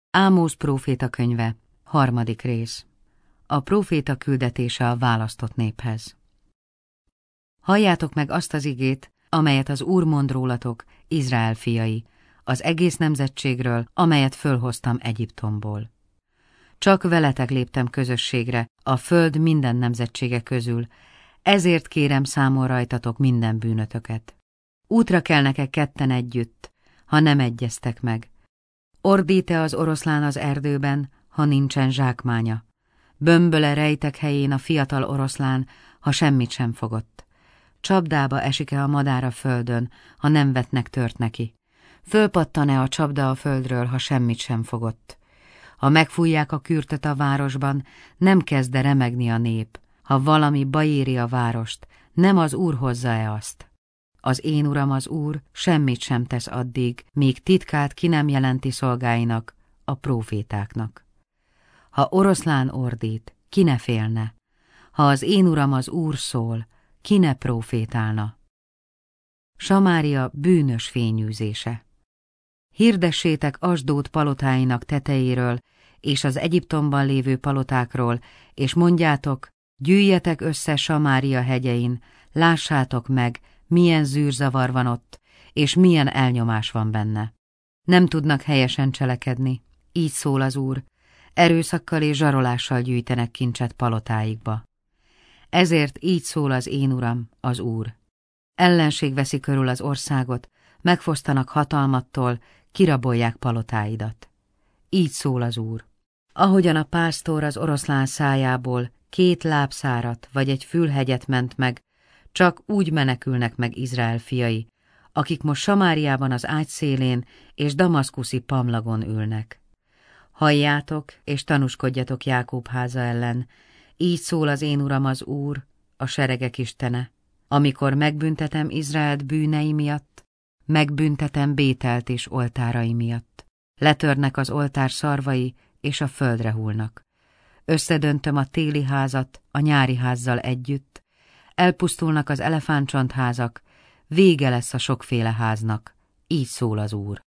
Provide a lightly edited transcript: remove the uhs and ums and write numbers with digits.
Ámós próféta könyve, 3. rész. A próféta küldetése a választott néphez. Halljátok meg azt az igét, amelyet az Úr mond rólatok, Izrael fiai, az egész nemzetségről, amelyet fölhoztam Egyiptomból. Csak veletek léptem közösségre, a föld minden nemzetsége közül, ezért kérem számon rajtatok minden bűnötöket. Útra kelnek-e ketten együtt, ha nem egyeztek meg? Ordít-e az oroszlán az erdőben, ha nincsen zsákmánya? Bömböl-e rejtek helyén a fiatal oroszlán, ha semmit sem fogott? Csapdába esik-e a madár a földön, ha nem vetnek tört neki? Fölpattan-e a csapda a földről, ha semmit sem fogott? Ha megfújják a kürtöt a városban, nem kezd-e remegni a nép? Ha valami baj éri a várost, nem az Úr hozza-e azt? Az én uram az Úr semmit sem tesz addig, míg titkát ki nem jelenti szolgáinak, a prófétáknak. Ha oroszlán ordít, ki ne félne? Ha az én uram az Úr szól, ki ne prófétálna? Samária bűnös fényűzése. Hirdessétek Asdód palotáinak tetejéről, és az Egyiptomban lévő palotákról, és mondjátok, gyűjjetek össze Samária hegyein, lássátok meg, milyen zűrzavar van ott, és milyen elnyomás van benne. Nem tudnak helyesen cselekedni, így szól az Úr, erőszakkal és zsarolással gyűjtenek kincset palotáikba. Ezért így szól az én uram, az Úr. Ellenség veszi körül az országot, megfosztanak hatalmattól, kirabolják palotáidat. Így szól az Úr. Ahogyan a pásztor az oroszlán szájából 2 lábszárat vagy egy fülhegyet ment meg, csak úgy menekülnek meg Izrael fiai, akik most Samáriában az ágy szélén és damaszkuszi pamlagon ülnek. Halljátok és tanúskodjatok Jákob háza ellen, így szól az én uram az Úr, a seregek istene, amikor megbüntetem Izraelt bűnei miatt, megbüntetem Bételt és oltárai miatt. Letörnek az oltár szarvai, és a földre hullnak. Összedöntöm a téli házat a nyári házzal együtt, elpusztulnak az elefántcsontházak, vége lesz a sokféle háznak, így szól az Úr.